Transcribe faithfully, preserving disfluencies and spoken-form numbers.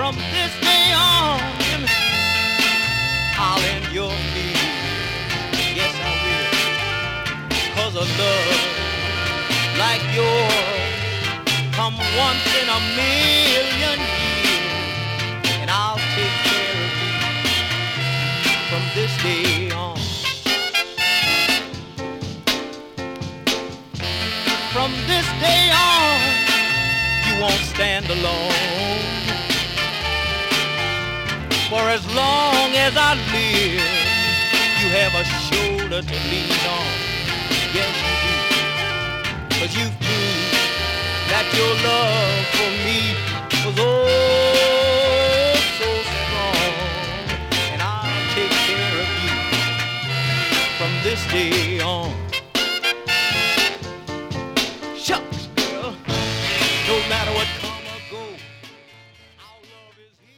From this day on, I'll end your fear. Yes, I will. Cause a love like yours come once in a million years, and I'll take care of you from this day on. From this day on, you won't stand alone. For as long as I live, you have a shoulder to lean on. Yes, you do. Cause you've proved that your love for me was oh so strong. And I'll take care of you from this day on. Shucks, girl, no matter what comes.